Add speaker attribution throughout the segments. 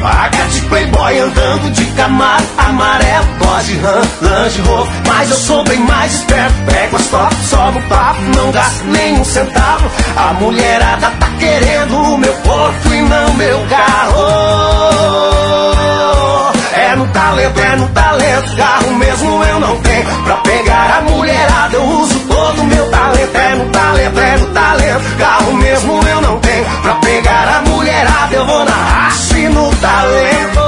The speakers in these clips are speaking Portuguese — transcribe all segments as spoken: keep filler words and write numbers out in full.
Speaker 1: Paga de playboy andando de Camaro amarelo, Dodge Ram, Range Rover, mas eu sou bem mais esperto. Pego as top, só no papo, não gasto nem um centavo. A mulherada tá querendo o meu corpo e não meu carro. É no talento, é no talento, carro mesmo eu não tenho. Pra pegar a mulherada eu uso todo o meu talento. É no talento, é no talento, carro mesmo eu não tenho. Pra pegar a mulherada eu vou na raça e no talento.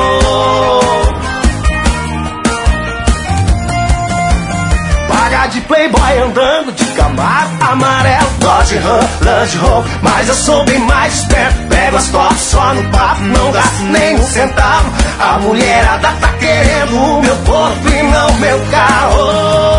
Speaker 1: Paga de playboy andando de Camaro amarelo, Dodge Ram, Range Rover, mas eu sou bem mais esperto. Pego as top só no papo, não gasto nem um centavo. A mulherada tá querendo o meu corpo e não meu carro.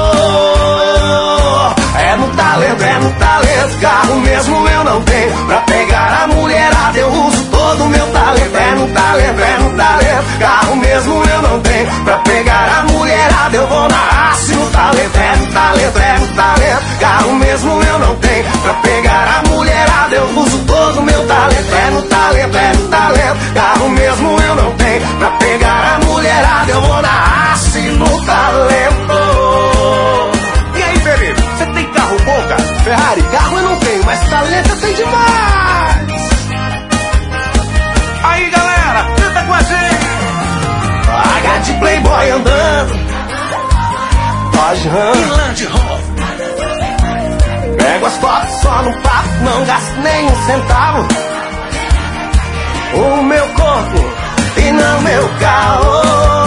Speaker 1: É no talento, é no talento, carro mesmo eu não tenho. Pra pegar a mulherada eu uso todo o meu talento. É no talento, é no talento, carro mesmo eu não tenho. Pra pegar a mulherada eu vou na raça e no talento. É no talento, é no talento, carro mesmo eu não tenho. Pra pegar a mulherada eu uso todo o meu talento. É no talento, é no talento, carro mesmo eu não tenho. Pra pegar a mulherada eu vou na raça e no talento.
Speaker 2: E aí, Felipe, você tem carro bom, cara?
Speaker 1: Ferrari, carro eu não tenho, mas talento eu tenho demais.
Speaker 2: Aí, galera, canta com a gente.
Speaker 1: Paga de playboy andando, Dodge Ram e Range Rover. Pego as fotos só no papo, não gasto nem um centavo. O meu corpo e não meu carro.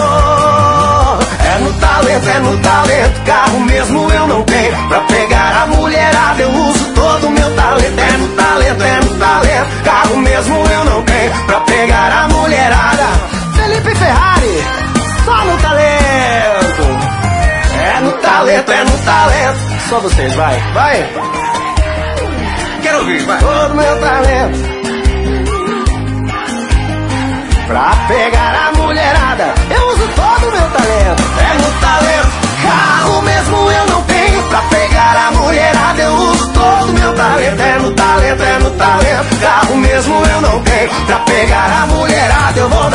Speaker 1: É no talento, é no talento, carro mesmo eu não tenho. Pra pegar a mulherada eu uso todo o meu talento. É no talento, é no talento, carro mesmo eu não tenho. Pra pegar a mulherada, Felipe Ferrari, só no talento. É no talento, é no talento. Só vocês, vai, vai.
Speaker 2: Quero ouvir, vai.
Speaker 1: Todo o meu talento. Pra pegar a mulherada eu uso todo o meu talento. É no talento, carro mesmo eu não tenho. Pra pegar a mulherada eu uso todo o meu talento. É no talento, é no talento, carro mesmo eu não tenho. Pra pegar a mulherada eu vou